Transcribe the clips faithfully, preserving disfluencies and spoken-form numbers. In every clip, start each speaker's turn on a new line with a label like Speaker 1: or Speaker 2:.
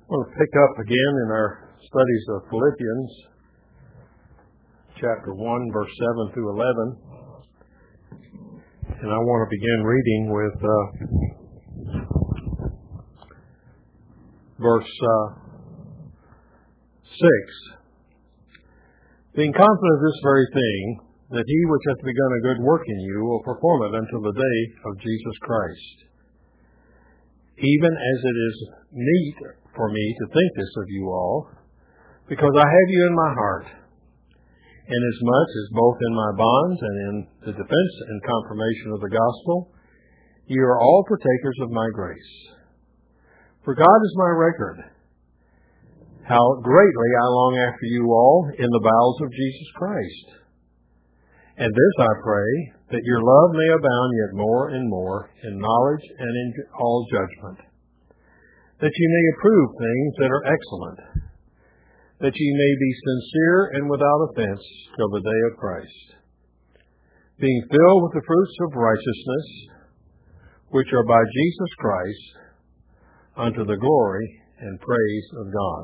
Speaker 1: I want to pick up again in our studies of Philippians, chapter one, verse seven through eleven. And I want to begin reading with uh, verse uh, six. Being confident of this very thing, that he which hath begun a good work in you will perform it until the day of Jesus Christ. Even as it is meet for me to think this of you all, because I have you in my heart, inasmuch as both in my bonds and in the defense and confirmation of the gospel, you are all partakers of my grace. For God is my record, how greatly I long after you all in the bowels of Jesus Christ. And this I pray, that your love may abound yet more and more in knowledge and in all judgment, that you may approve things that are excellent, that ye may be sincere and without offense till the day of Christ, being filled with the fruits of righteousness, which are by Jesus Christ, unto the glory and praise of God.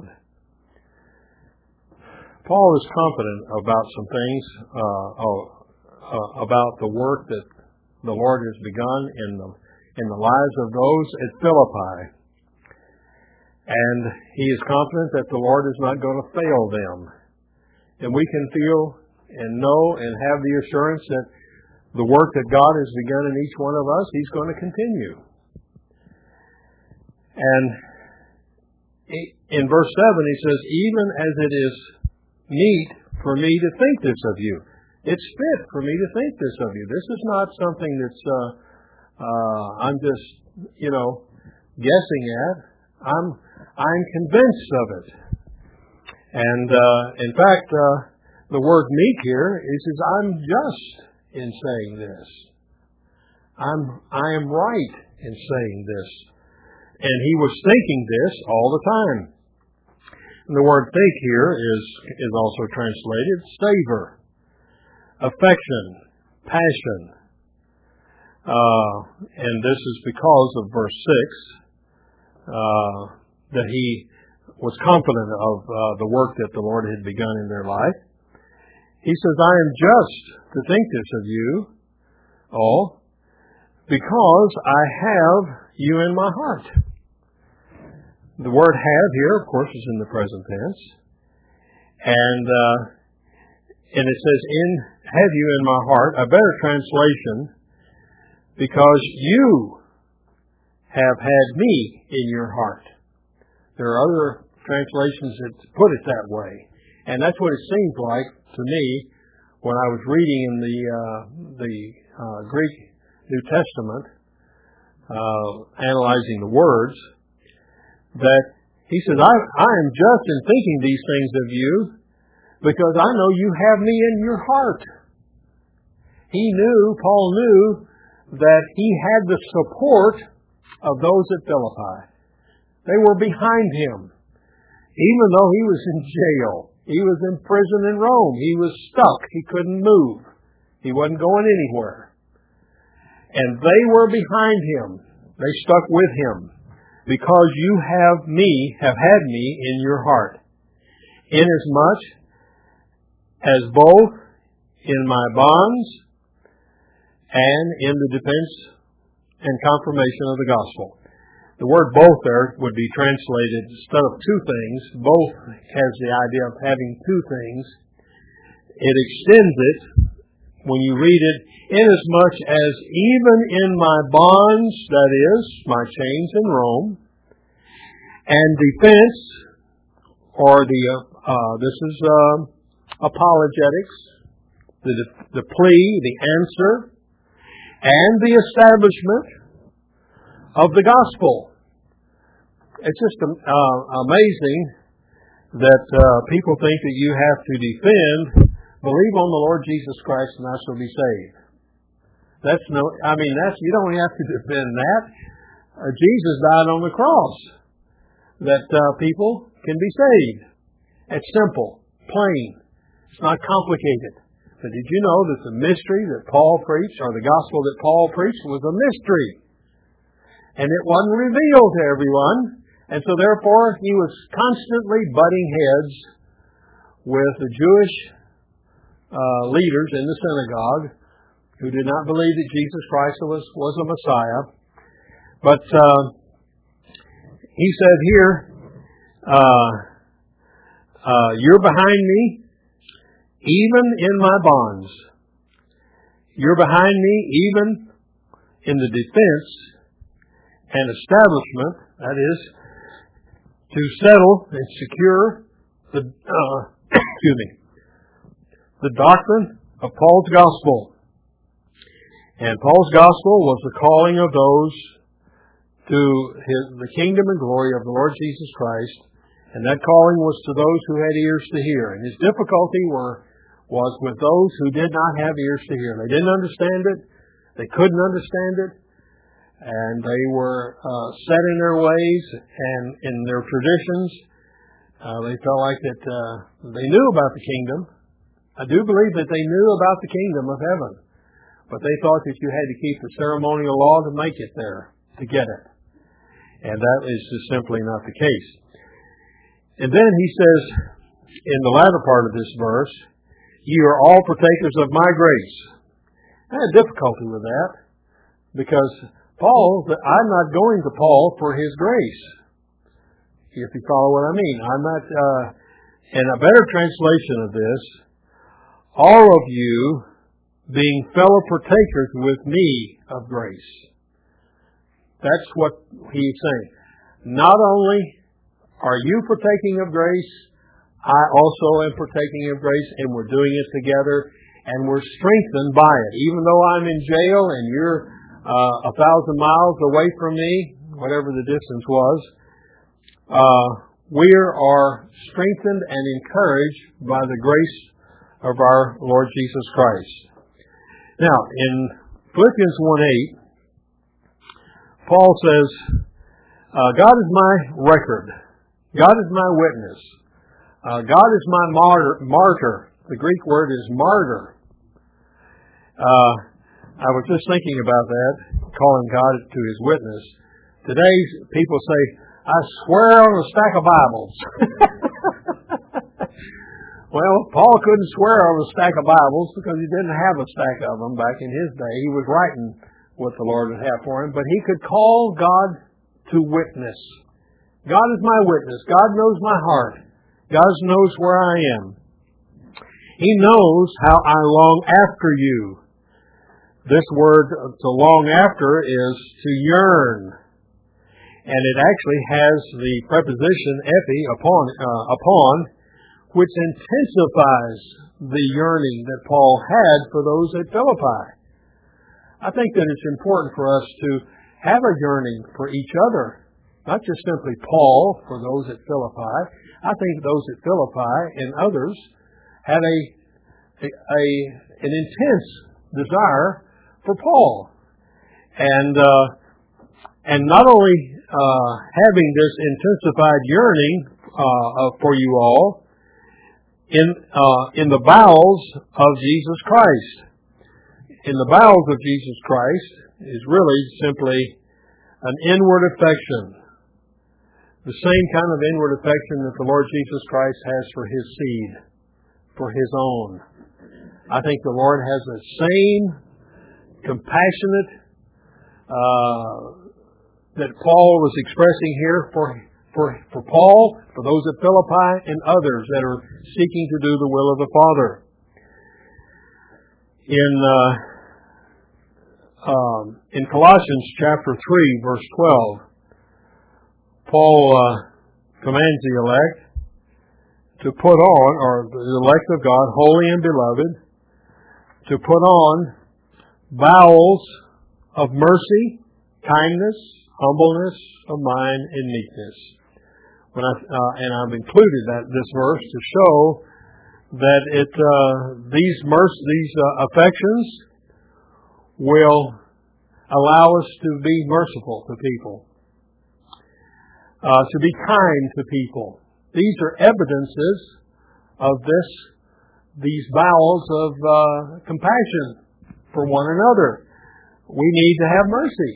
Speaker 1: Paul is confident about some things, uh, uh, about the work that the Lord has begun in the, in the lives of those at Philippi. And he is confident that the Lord is not going to fail them. And we can feel and know and have the assurance that the work that God has begun in each one of us, He's going to continue. And in verse seven, he says, even as it is meet for me to think this of you. It's fit for me to think this of you. This is not something that's uh, uh, I'm just, you know, guessing at. I'm I'm convinced of it. And uh, in fact, uh, the word meek here is, is I'm just in saying this. I'm I am right in saying this. And he was thinking this all the time. And the word think here is is also translated savor, affection, passion. Uh, and this is because of verse six. Uh, that he was confident of uh, the work that the Lord had begun in their life. He says, I am just to think this of you all, because I have you in my heart. The word have here, of course, is in the present tense. And uh, and it says, in have you in my heart, a better translation, because you have had me in your heart. There are other translations that put it that way. And that's what it seems like to me when I was reading in the uh, the uh, Greek New Testament, uh, analyzing the words, that he says, I, I am just in thinking these things of you because I know you have me in your heart. He knew, Paul knew, that he had the support of those at Philippi. They were behind him. Even though he was in jail, he was in prison in Rome, he was stuck, he couldn't move. He wasn't going anywhere. And they were behind him. They stuck with him. Because you have me, have had me in your heart. Inasmuch as both in my bonds and in the defense and confirmation of the gospel. The word both there would be translated, instead of two things, both has the idea of having two things. It extends it, when you read it, inasmuch as even in my bonds, that is, my chains in Rome, and defense, or the, uh, this is uh, apologetics, the, the plea, the answer, and the establishment of the gospel. It's just uh, amazing that uh, people think that you have to defend, believe on the Lord Jesus Christ and I shall be saved. That's no, I mean, that's, you don't have to defend that. Uh, Jesus died on the cross that uh, people can be saved. It's simple, plain. It's not complicated. But did you know that the mystery that Paul preached, or the gospel that Paul preached, was a mystery? And it wasn't revealed to everyone And so therefore, he was constantly butting heads with the Jewish uh, leaders in the synagogue who did not believe that Jesus Christ was, was a Messiah. But uh, he said here, uh, uh, you're behind me, even in my bonds. You're behind me, even in the defense and establishment, that is, to settle and secure the uh, excuse me, the doctrine of Paul's gospel. And Paul's gospel was the calling of those to his, the kingdom and glory of the Lord Jesus Christ. And that calling was to those who had ears to hear. And his difficulty were, was with those who did not have ears to hear. They didn't understand it. They couldn't understand it. And they were uh, set in their ways and in their traditions. Uh, they felt like that uh, they knew about the kingdom. I do believe that they knew about the kingdom of heaven. But they thought that you had to keep the ceremonial law to make it there, to get it. And that is just simply not the case. And then he says, in the latter part of this verse, ye are all partakers of my grace. I had difficulty with that, because Paul, I'm not going to Paul for his grace. If you follow what I mean. I'm not, uh, and a better translation of this, all of you being fellow partakers with me of grace. That's what he's saying. Not only are you partaking of grace, I also am partaking of grace, and we're doing it together, and we're strengthened by it. Even though I'm in jail and you're uh, a thousand miles away from me, whatever the distance was, uh, we are strengthened and encouraged by the grace of our Lord Jesus Christ. Now, in Philippians one eight, Paul says, uh, God is my record. God is my witness. Uh, God is my martyr, martyr. The Greek word is martyr. Uh, I was just thinking about that, calling God to his witness. Today, people say, I swear on a stack of Bibles. Well, Paul couldn't swear on a stack of Bibles because he didn't have a stack of them back in his day. He was writing what the Lord would have for him. But he could call God to witness. God is my witness. God knows my heart. God knows where I am. He knows how I long after you. This word to long after is to yearn. And it actually has the preposition epi, upon, uh, upon, which intensifies the yearning that Paul had for those at Philippi. I think that it's important for us to have a yearning for each other. Not just simply Paul for those at Philippi. I think those at Philippi and others had a, a, a an intense desire for Paul. And uh, and not only uh, having this intensified yearning uh, for you all, in uh, in the bowels of Jesus Christ. In the bowels of Jesus Christ is really simply an inward affection. The same kind of inward affection that the Lord Jesus Christ has for His seed, for His own. I think the Lord has the same compassionate uh, that Paul was expressing here for For, for Paul, for those at Philippi, and others that are seeking to do the will of the Father. In uh, um, in Colossians chapter three, verse twelve, Paul uh, commands the elect to put on, or the elect of God, holy and beloved, to put on bowels of mercy, kindness, humbleness of mind, and meekness. When I, uh, and I've included that this verse to show that it uh, these mercy, these uh, affections will allow us to be merciful to people, uh, to be kind to people. These are evidences of this, these bowels of uh, compassion for one another. We need to have mercy.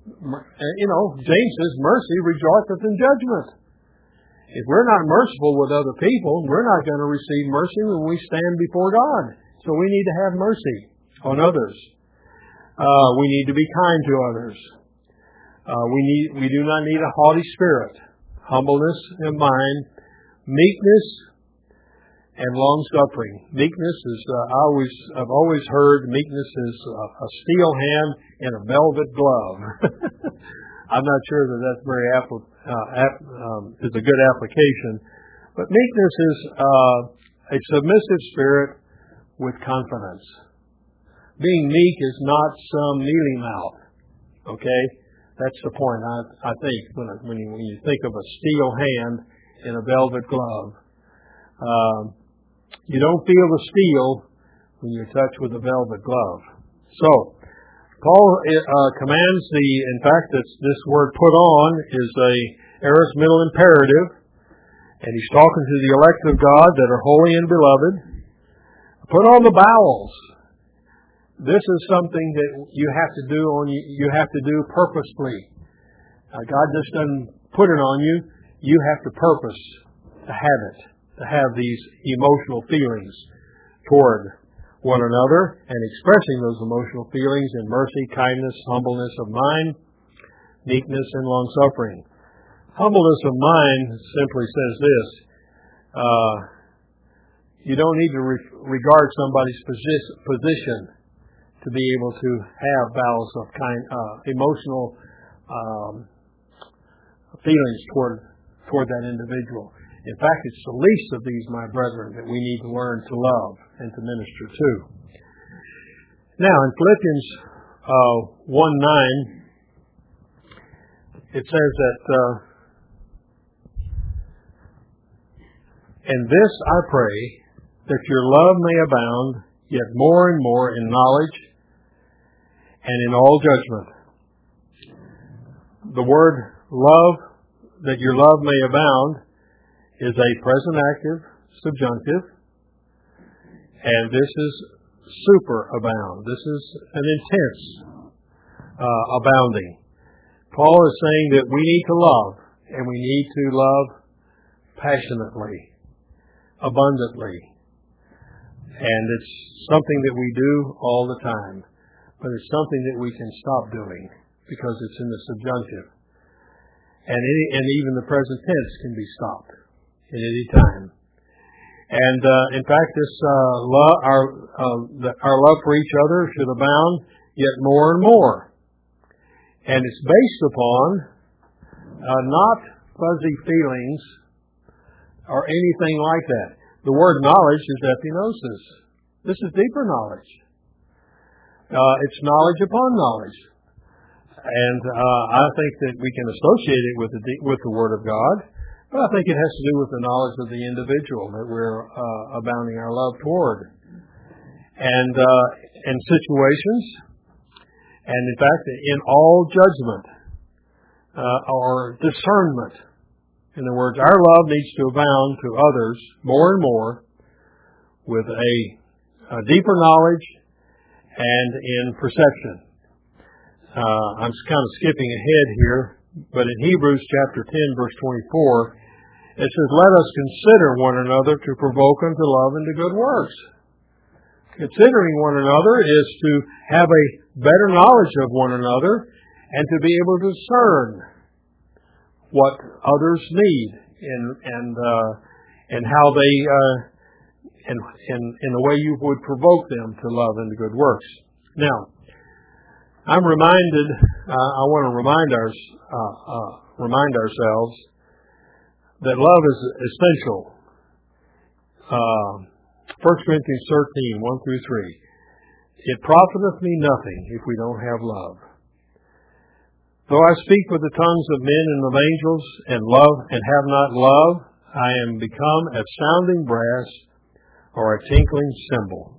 Speaker 1: you know, James says, mercy rejoiceth in judgment. If we're not merciful with other people, we're not going to receive mercy when we stand before God. So we need to have mercy on others. Uh, we need to be kind to others. Uh, we need, we do not need a haughty spirit, humbleness of mind, meekness, and long suffering. Meekness is, uh, I always, I've always heard meekness is a, a steel hand in a velvet glove. I'm not sure that that's very app- uh, app, um, is a good application, but meekness is uh, a submissive spirit with confidence. Being meek is not some mealy mouth. Okay, that's the point. I, I think when when you, when you think of a steel hand in a velvet glove. Um, You don't feel the steel when you're touched with a velvet glove. So, Paul uh, commands the, in fact, this, this word put on is a aorist middle imperative, and he's talking to the elect of God that are holy and beloved. Put on the bowels. This is something that you have to do on you, you have to do purposefully. Uh, God just doesn't put it on you. You have to purpose to have it. To have these emotional feelings toward one another and expressing those emotional feelings in mercy, kindness, humbleness of mind, meekness, and long-suffering. Humbleness of mind simply says this, uh, you don't need to re- regard somebody's posi- position to be able to have bowels of kind, uh, emotional um, feelings toward toward that individual. In fact, it's the least of these, my brethren, that we need to learn to love and to minister to. Now, in Philippians uh, one nine, it says that, uh, and this I pray, that your love may abound yet more and more in knowledge and in all judgment. The word love, that your love may abound, is a present active subjunctive, and this is super abound. This is an intense uh, abounding. Paul is saying that we need to love, and we need to love passionately, abundantly, and it's something that we do all the time, but it's something that we can stop doing because it's in the subjunctive, and any, and even the present tense can be stopped at any time. And uh, in fact, this uh, love, our uh, the, our love for each other should abound yet more and more. And it's based upon uh, not fuzzy feelings or anything like that. The word knowledge is epignosis. This is deeper knowledge. Uh, it's knowledge upon knowledge. And uh, I think that we can associate it with the with the Word of God. But I think it has to do with the knowledge of the individual that we're uh, abounding our love toward. And uh, in situations, and in fact, in all judgment uh, or discernment. In other words, our love needs to abound to others more and more with a, a deeper knowledge and in perception. Uh, I'm kind of skipping ahead here, but in Hebrews chapter ten, verse twenty-four, it says, let us consider one another to provoke unto love and to good works. Considering one another is to have a better knowledge of one another and to be able to discern what others need and and uh, and how they uh, and in in the way you would provoke them to love and to good works. Now, I'm reminded. Uh, I want to remind our uh, uh, remind ourselves that love is essential. Uh, First Corinthians thirteen, one through three. It profiteth me nothing if we don't have love. Though I speak with the tongues of men and of angels, and love and have not love, I am become as sounding brass or a tinkling cymbal.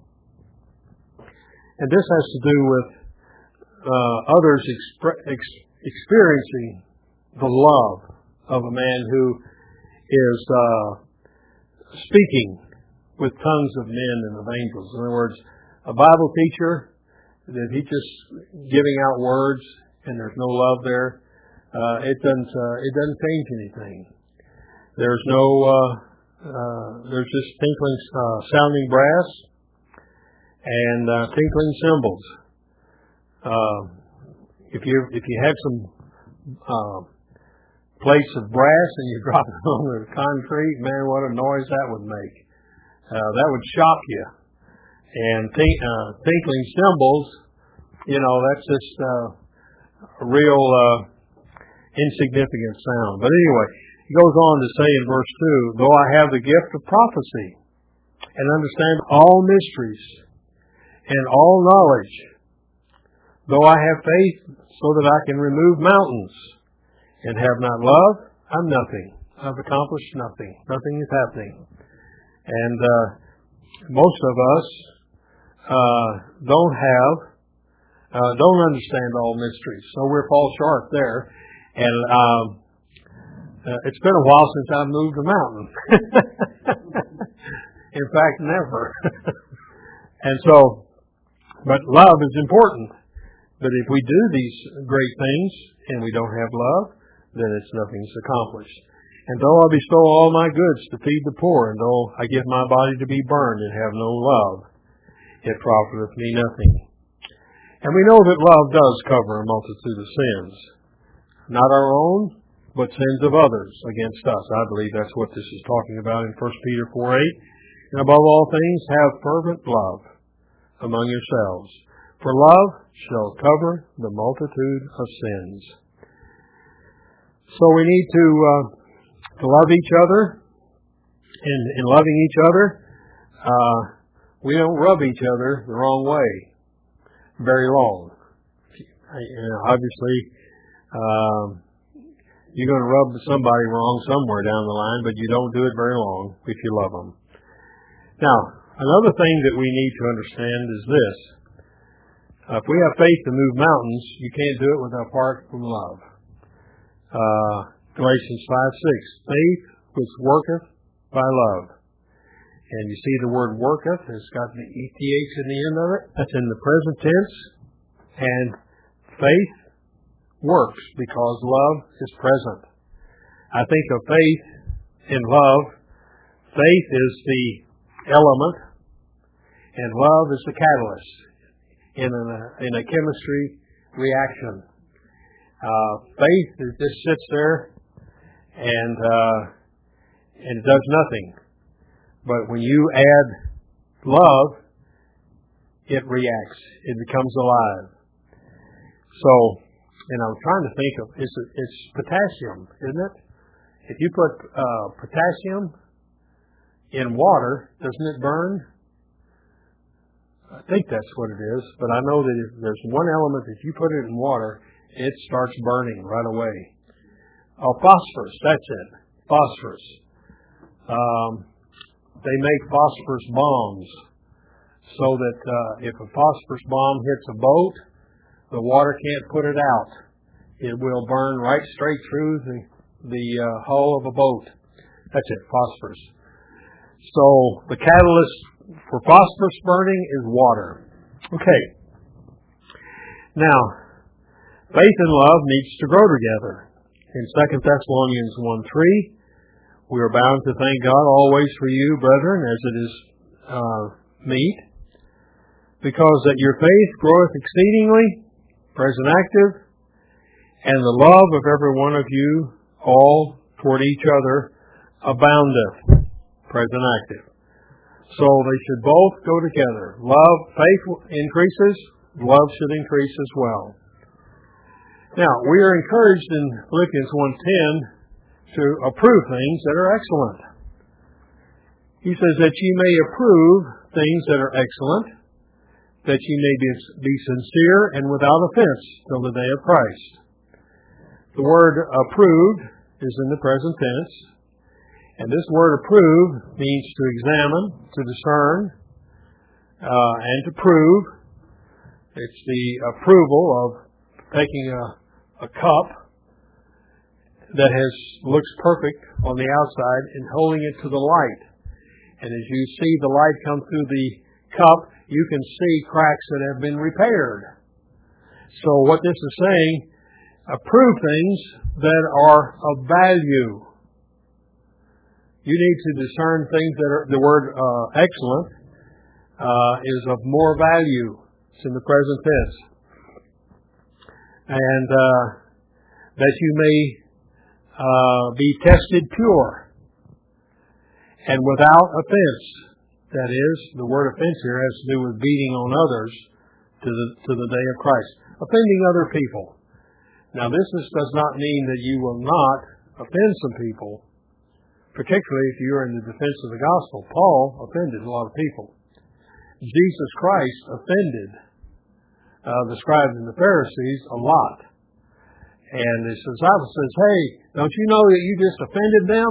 Speaker 1: And this has to do with uh, others exp- ex- experiencing the love of a man who is uh, speaking with tongues of men and of angels. In other words, a Bible teacher, that he just giving out words, and there's no love there, uh, it doesn't uh, it doesn't change anything. There's no uh, uh, there's just tinkling, uh, sounding brass and uh, tinkling cymbals. Uh, if you if you had some uh, plates of brass and you drop it on the concrete, man, what a noise that would make! Uh, that would shock you. And tink, uh, tinkling cymbals, you know, that's just uh, a real uh, insignificant sound. But anyway, he goes on to say in verse two, though I have the gift of prophecy and understand all mysteries and all knowledge, though I have faith so that I can remove mountains and have not love, I'm nothing. I've accomplished nothing. Nothing is happening. And uh, most of us uh, don't have, uh, don't understand all mysteries. So we fall short there. And um, uh, it's been a while since I've moved a mountain. In fact, never. And so, but love is important. But if we do these great things and we don't have love, then it's nothing's accomplished. And though I bestow all my goods to feed the poor, and though I give my body to be burned and have no love, it profiteth me nothing. And we know that love does cover a multitude of sins. Not our own, but sins of others against us. I believe that's what this is talking about in First Peter four eight. And above all things, have fervent love among yourselves. For love shall cover the multitude of sins. So we need to uh, to love each other. And in loving each other, uh, we don't rub each other the wrong way very long. You know, obviously, um, you're going to rub somebody wrong somewhere down the line, but you don't do it very long if you love them. Now, another thing that we need to understand is this. Uh, if we have faith to move mountains, you can't do it without apart from love. Uh, Galatians five six, faith which worketh by love. And you see the word worketh, it's got the E T H in the end of it. That's in the present tense. And faith works because love is present. I think of faith and love. Faith is the element, and love is the catalyst in a, in a chemistry reaction. Uh, faith is, just sits there and uh, and it does nothing. But when you add love, it reacts. It becomes alive. So, and I'm trying to think of, it's, it's potassium, isn't it? If you put uh, potassium in water, doesn't it burn? I think that's what it is. But I know that if there's one element, if you put it in water, it starts burning right away. Oh, phosphorus, that's it. Phosphorus. Um, they make phosphorus bombs so that uh, if a phosphorus bomb hits a boat, the water can't put it out. It will burn right straight through the, the uh, hull of a boat. That's it, phosphorus. So the catalyst for phosphorus burning is water. Okay. Now, faith and love needs to grow together. In Second Thessalonians one three, we are bound to thank God always for you, brethren, as it is uh, meet, because that your faith groweth exceedingly, present active, and the love of every one of you all toward each other aboundeth, present active. So they should both go together. Love, faith increases, love should increase as well. Now, we are encouraged in Philippians one ten to approve things that are excellent. He says that ye may approve things that are excellent, that ye may be, be sincere and without offense till the day of Christ. The word approved is in the present tense, and this word approve means to examine, to discern, uh, and to prove. It's the approval of taking a, a cup that has looks perfect on the outside and holding it to the light. And as you see the light come through the cup, you can see cracks that have been repaired. So what this is saying, Approve things that are of value. You need to discern things that are, the word uh, excellent uh, is of more value. It's in the present tense. And uh, that you may uh, be tested pure and without offense. That is, the word offense here has to do with beating on others to the to the day of Christ. Offending other people. Now, this is, does not mean that you will not offend some people, particularly if you're in the defense of the gospel. Paul offended a lot of people. Jesus Christ offended uh, the scribes and the Pharisees a lot. And his disciples says, hey, don't you know that you just offended them?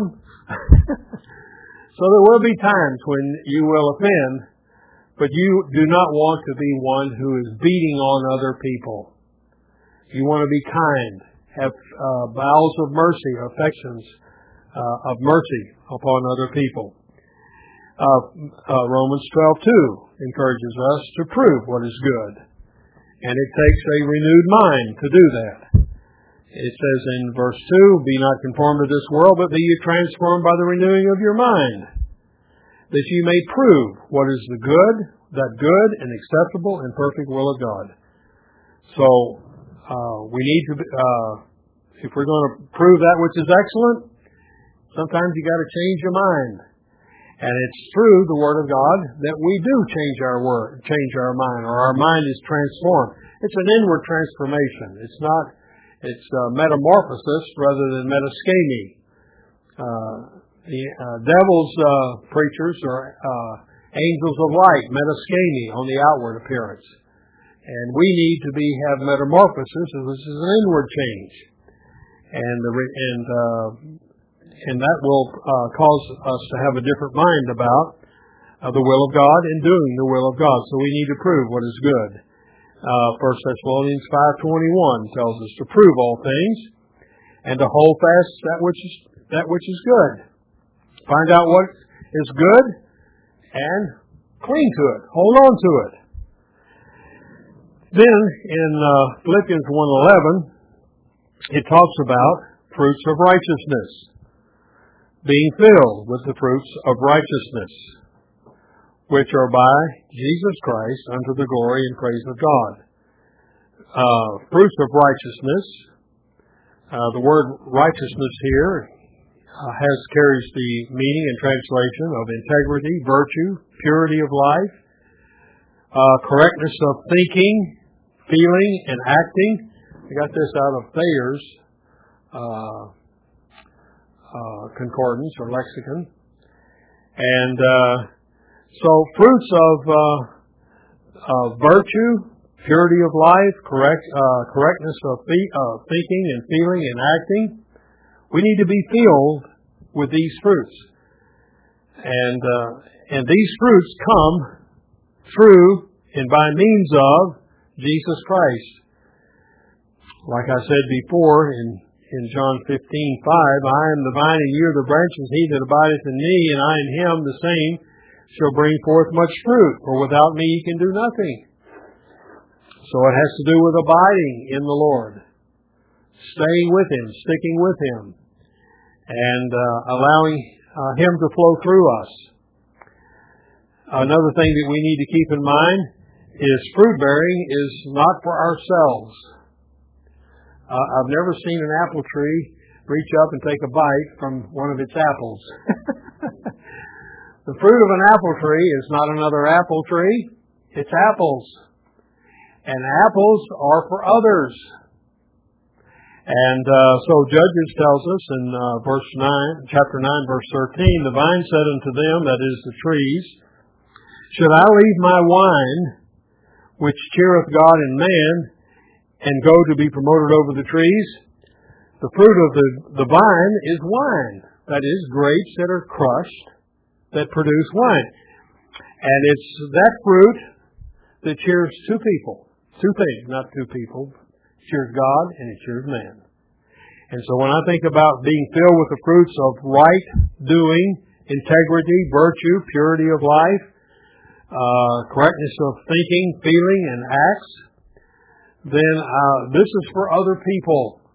Speaker 1: So there will be times when you will offend, but you do not want to be one who is beating on other people. You want to be kind, have uh, bowels of mercy, affections uh, of mercy upon other people. Uh, uh, Romans twelve two encourages us to prove what is good. And it takes a renewed mind to do that. It says in verse two, be not conformed to this world, but be ye transformed by the renewing of your mind, that you may prove what is the good, that good and acceptable and perfect will of God. So, uh, we need to, uh, if we're going to prove that which is excellent, sometimes you got to change your mind. And it's through the Word of God that we do change our word, change our mind, or our mind is transformed. It's an inward transformation. It's not, it's uh, metamorphosis rather than metaschemi. Uh, the uh, devil's uh, preachers are uh, angels of light, metaschemi, on the outward appearance. And we need to be have metamorphosis, and this is an inward change. And the and uh, and that will uh, cause us to have a different mind about uh, the will of God and doing the will of God. So we need to prove what is good. Uh, First Thessalonians five twenty-one tells us to prove all things and to hold fast that which is that which is good. Find out what is good and cling to it. Hold on to it. Then in uh, Philippians one eleven, it talks about fruits of righteousness, being filled with the fruits of righteousness, which are by Jesus Christ unto the glory and praise of God. Uh, fruits of righteousness. Uh, the word righteousness here uh, has carries the meaning and translation of integrity, virtue, purity of life, uh, correctness of thinking, feeling, and acting. I got this out of Thayer's uh, uh, concordance or lexicon. And uh, so fruits of, uh, of virtue, purity of life, correct uh, correctness of fe- uh, thinking and feeling and acting. We need to be filled with these fruits. And uh, and these fruits come through and by means of Jesus Christ. Like I said before in, in John fifteen five, I am the vine and ye are the branches, he that abideth in me and I in him, the same shall bring forth much fruit, for without me ye can do nothing. So it has to do with abiding in the Lord, staying with him, sticking with him, and uh, allowing uh, him to flow through us. Another thing that we need to keep in mind is fruit bearing is not for ourselves. Uh, I've never seen an apple tree reach up and take a bite from one of its apples. The fruit of an apple tree is not another apple tree. It's apples. And apples are for others. And uh, so Judges tells us in uh, verse nine, chapter nine, verse thirteen, the vine said unto them, that is the trees, should I leave my wine, which cheereth God and man, and go to be promoted over the trees? The fruit of the, the vine is wine. That is, grapes that are crushed that produce wine. And it's that fruit that cheers two people. Two things, not two people. It cheers God and it cheers man. And so when I think about being filled with the fruits of right doing, integrity, virtue, purity of life, uh, correctness of thinking, feeling, and acts, then uh, this is for other people.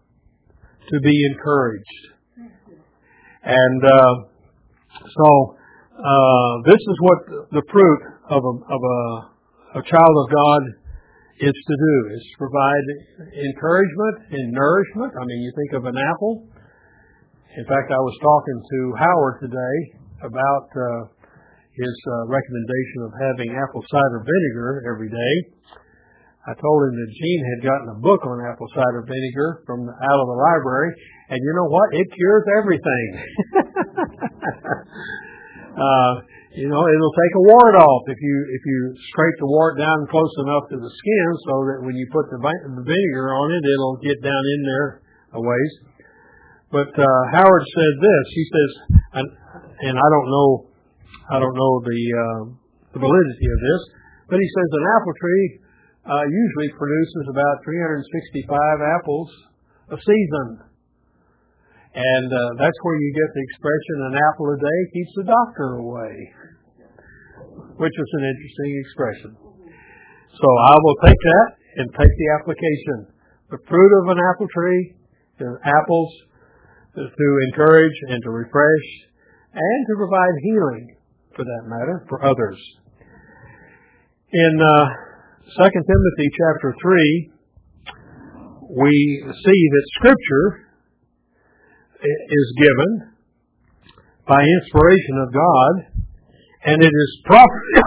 Speaker 1: to be encouraged. And uh, so uh, this is what the fruit of a, of a, a child of God is to do, is to provide encouragement and nourishment. I mean, you think of an apple. In fact, I was talking to Howard today about uh, his uh, recommendation of having apple cider vinegar every day. I told him that Gene had gotten a book on apple cider vinegar from the, out of the library, and you know what? It cures everything. uh, you know, it'll take a wart off if you if you scrape the wart down close enough to the skin, so that when you put the, the vinegar on it, it'll get down in there a ways. But uh, Howard said this. He says, and, and I don't know, I don't know the uh, the validity of this, but he says an apple tree uh, usually produces about three hundred sixty-five apples a season. And uh, that's where you get the expression, an apple a day keeps the doctor away, which is an interesting expression. So I will take that and take the application. The fruit of an apple tree, the apples to encourage and to refresh and to provide healing, for that matter, for others. In uh, Second Timothy chapter three, we see that Scripture is given by inspiration of God, and it is prof-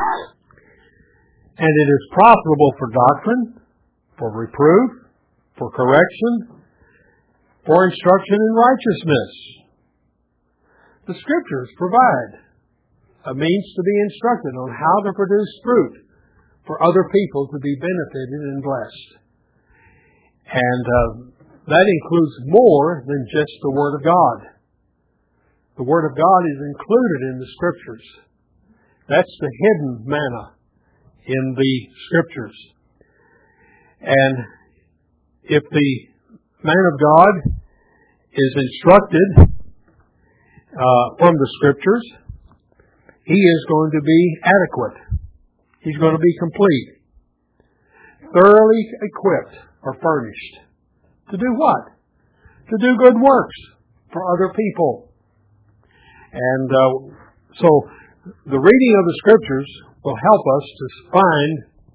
Speaker 1: and it is profitable for doctrine, for reproof, for correction, for instruction in righteousness. The Scriptures provide a means to be instructed on how to produce fruit for other people to be benefited and blessed. And uh, that includes more than just the Word of God. The Word of God is included in the Scriptures. That's the hidden manna in the Scriptures. And if the man of God is instructed uh, from the Scriptures, he is going to be adequate. He's going to be complete, thoroughly equipped or furnished. To do what? To do good works for other people. And uh, so the reading of the Scriptures will help us to find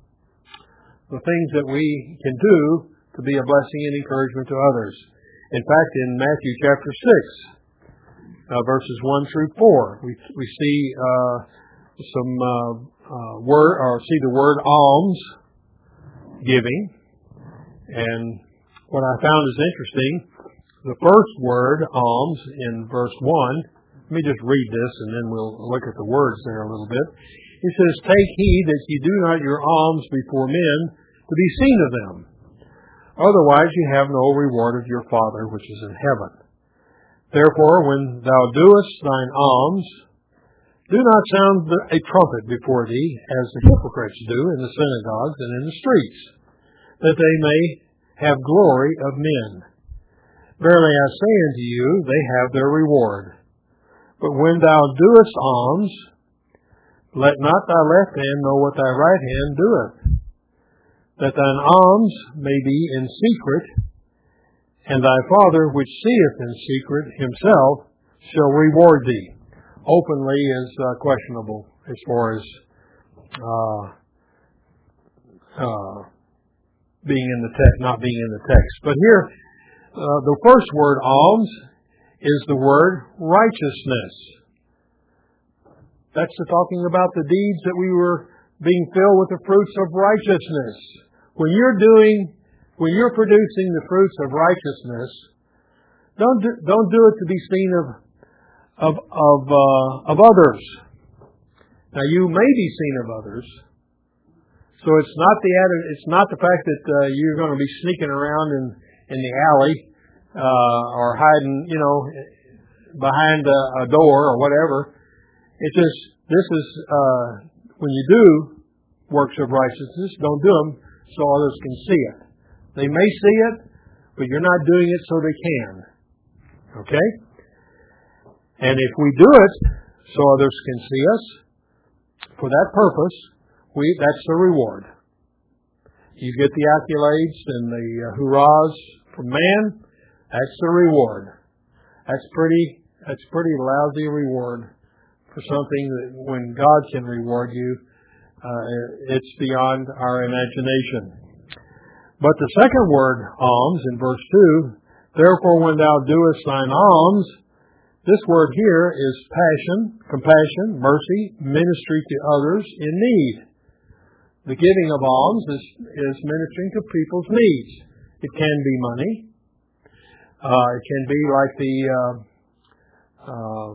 Speaker 1: the things that we can do to be a blessing and encouragement to others. In fact, in Matthew chapter six, uh, verses one through four, we we see uh, some uh, uh, word, or see the word alms giving. And what I found is interesting, the first word, alms, in verse one, let me just read this and then we'll look at the words there a little bit. It says, "Take heed that ye do not your alms before men to be seen of them. Otherwise ye have no reward of your Father which is in heaven. Therefore, when thou doest thine alms, do not sound a trumpet before thee, as the hypocrites do in the synagogues and in the streets, that they may have glory of men. Verily I say unto you, they have their reward. But when thou doest alms, let not thy left hand know what thy right hand doeth, that thine alms may be in secret, and thy Father which seeth in secret himself shall reward thee." Openly is uh, questionable as far as uh, uh, being in the text, not being in the text. But here, uh, the first word, alms, is the word righteousness. That's the talking about the deeds that we were being filled with the fruits of righteousness. When you're doing, when you're producing the fruits of righteousness, don't do, don't do it to be seen of of of uh, of others. Now you may be seen of others, so it's not the it's not the fact that uh, you're going to be sneaking around in in the alley uh, or hiding, you know, behind a, a door or whatever. It's just this is uh, when you do works of righteousness, don't do them so others can see it. They may see it, but you're not doing it so they can. Okay? And if we do it so others can see us, for that purpose, we that's the reward. You get the accolades and the uh, hurrahs from man, That's the reward. That's pretty, that's pretty lousy reward for something that when God can reward you, uh, it's beyond our imagination. But the second word, alms, in verse two, therefore when thou doest thine alms, this word here is passion, compassion, mercy, ministry to others in need. The giving of alms is, is ministering to people's needs. It can be money. Uh, it can be like the uh, uh,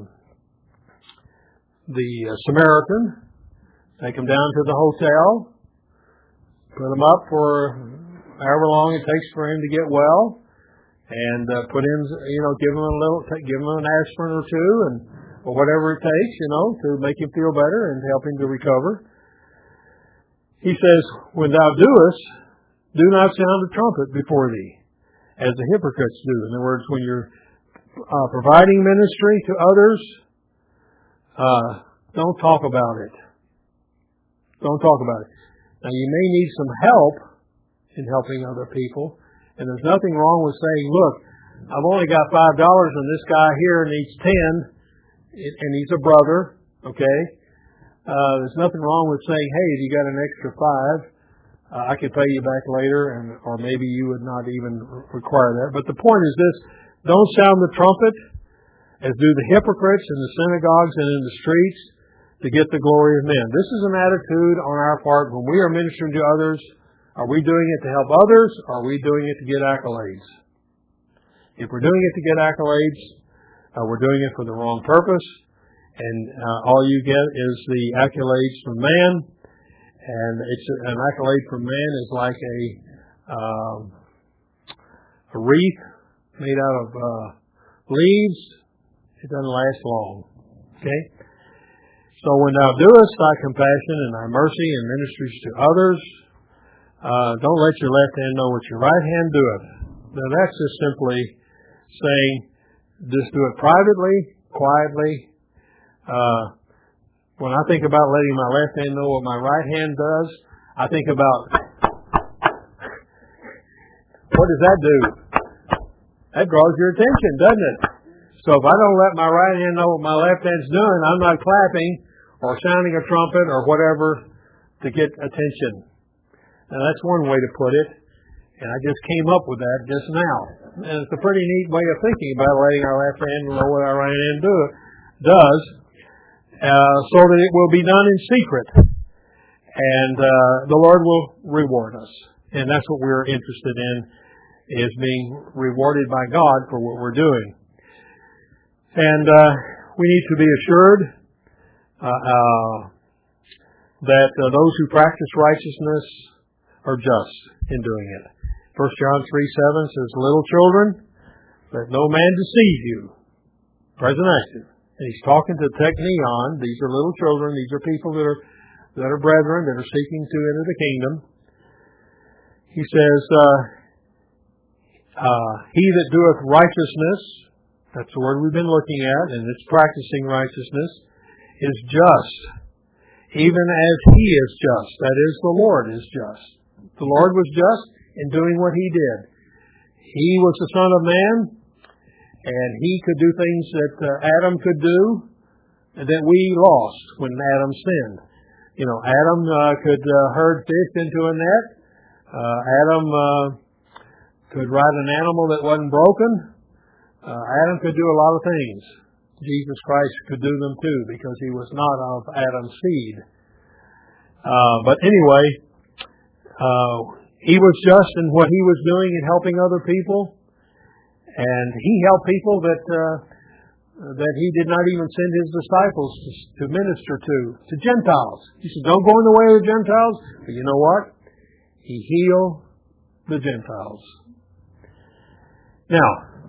Speaker 1: the uh, Samaritan. Take them down to the hotel, put them up for however long it takes for him to get well, and uh, put in, you know, give him a little, give him an aspirin or two, and or whatever it takes, you know, to make him feel better and help him to recover. He says, when thou doest, do not sound a trumpet before thee, as the hypocrites do. In other words, when you're uh, providing ministry to others, uh, don't talk about it. Don't talk about it. Now, you may need some help in helping other people, and there's nothing wrong with saying, look, I've only got five dollars and this guy here needs ten, and he's a brother, okay? Uh, there's nothing wrong with saying, hey, if you got an extra five, uh, I could pay you back later, and or maybe you would not even require that. But the point is this, don't sound the trumpet as do the hypocrites in the synagogues and in the streets to get the glory of men. This is an attitude on our part when we are ministering to others. Are we doing it to help others, or are we doing it to get accolades? If we're doing it to get accolades, uh, we're doing it for the wrong purpose. And uh, all you get is the accolades from man, and it's an accolade from man is like a uh, a wreath made out of uh, leaves. It doesn't last long. Okay. So when thou doest thy compassion and thy mercy and ministries to others, uh, don't let your left hand know what your right hand doeth. Now that's just simply saying, just do it privately, quietly. Uh, when I think about letting my left hand know what my right hand does, I think about, what does that do? That draws your attention, doesn't it? So if I don't let my right hand know what my left hand's doing, I'm not clapping or sounding a trumpet or whatever to get attention. Now that's one way to put it, and I just came up with that just now. And it's a pretty neat way of thinking about letting our left hand know what our right hand do, does. Uh, so that it will be done in secret, and uh, the Lord will reward us. And that's what we're interested in, is being rewarded by God for what we're doing. And uh, we need to be assured uh, uh, that uh, those who practice righteousness are just in doing it. First John three seven says, little children, let no man deceive you. Present active. And he's talking to teknion. These are little children. These are people that are that are brethren that are seeking to enter the kingdom. He says, uh, uh, he that doeth righteousness, that's the word we've been looking at, and it's practicing righteousness, is just, even as he is just. That is, the Lord is just. The Lord was just in doing what he did. He was the Son of Man, and he could do things that uh, Adam could do that we lost when Adam sinned. You know, Adam uh, could uh, herd fish into a net. Uh, Adam uh, could ride an animal that wasn't broken. Uh, Adam could do a lot of things. Jesus Christ could do them too, because he was not of Adam's seed. Uh, but anyway, uh, he was just in what he was doing in helping other people. And he helped people that uh, that he did not even send his disciples to, to minister to, to Gentiles. He said, don't go in the way of the Gentiles. But you know what? He healed the Gentiles. Now,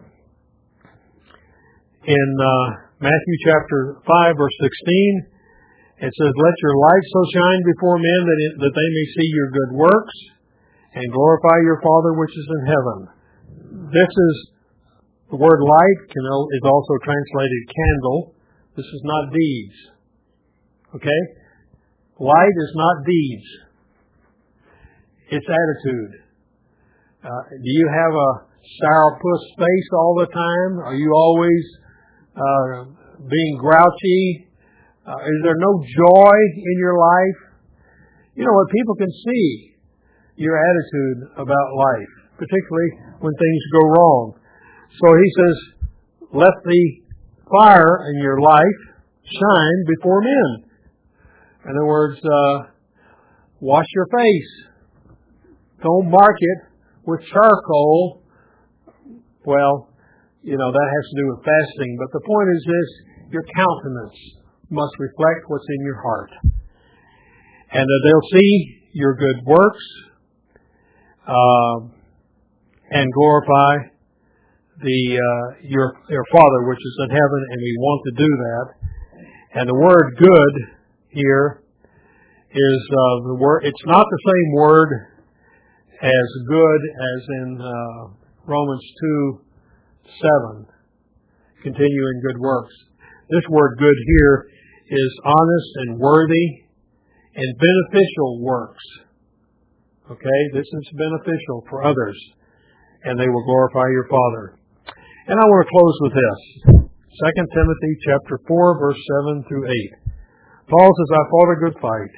Speaker 1: in uh, Matthew chapter five, verse sixteen, it says, let your light so shine before men that, it, that they may see your good works and glorify your Father which is in heaven. This is The word light can, is also translated candle. This is not deeds. Okay? Light is not deeds. It's attitude. Uh, do you have a sourpuss face all the time? Are you always uh, being grouchy? Uh, is there no joy in your life? You know what? People can see your attitude about life, particularly when things go wrong. So he says, let the fire in your life shine before men. In other words, uh, wash your face. Don't mark it with charcoal. Well, you know, that has to do with fasting. But the point is this, your countenance must reflect what's in your heart. And uh, they'll see your good works uh, and glorify the uh, your your Father which is in heaven, and we want to do that. And the word good here is uh, the word. It's not the same word as good as in uh, Romans two seven, continuing good works. This word good here is honest and worthy and beneficial works. Okay, this is beneficial for others, and they will glorify your Father. And I want to close with this. Second Timothy chapter four, verse seven through eight. Paul says, I fought a good fight.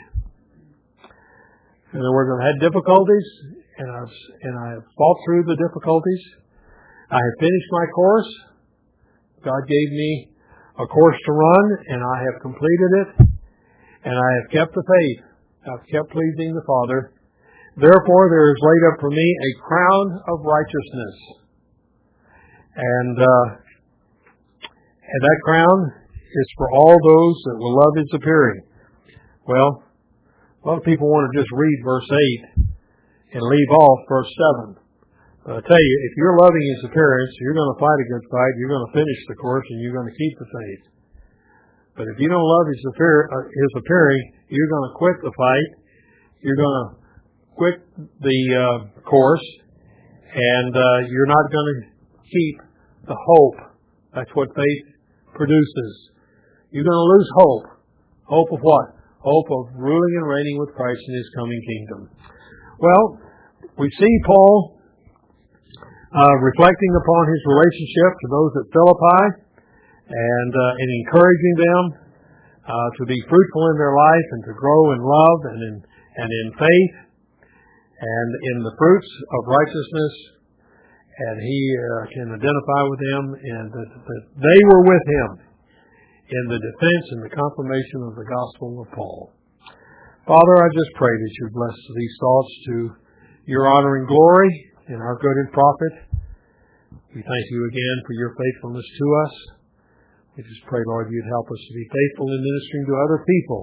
Speaker 1: In other words, I've had difficulties, and I've, and I have fought through the difficulties. I have finished my course. God gave me a course to run, and I have completed it. And I have kept the faith. I've kept pleasing the Father. Therefore, there is laid up for me a crown of righteousness. And, uh, and that crown is for all those that will love His appearing. Well, a lot of people want to just read verse eight and leave off verse seven. But I tell you, if you're loving His appearance, you're going to fight a good fight, you're going to finish the course, and you're going to keep the faith. But if you don't love His, appear, uh, his appearing, you're going to quit the fight, you're going to quit the uh, course, and uh, you're not going to keep the hope. That's what faith produces. You're going to lose hope. Hope of what? Hope of ruling and reigning with Christ in His coming kingdom. Well, we see Paul uh, reflecting upon his relationship to those at Philippi and, uh, and encouraging them uh, to be fruitful in their life and to grow in love and in, and in faith and in the fruits of righteousness. And he uh, can identify with them, and that, that they were with him in the defense and the confirmation of the gospel of Paul. Father, I just pray that you bless these thoughts to your honor and glory in our good and profit. We thank you again for your faithfulness to us. We just pray, Lord, you'd help us to be faithful in ministering to other people,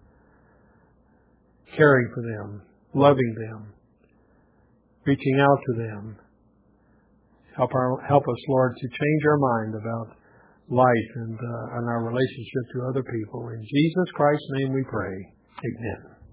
Speaker 1: caring for them, loving them, reaching out to them. Help our, help us, Lord, to change our mind about life and, uh, and our relationship to other people. In Jesus Christ's name we pray. Amen.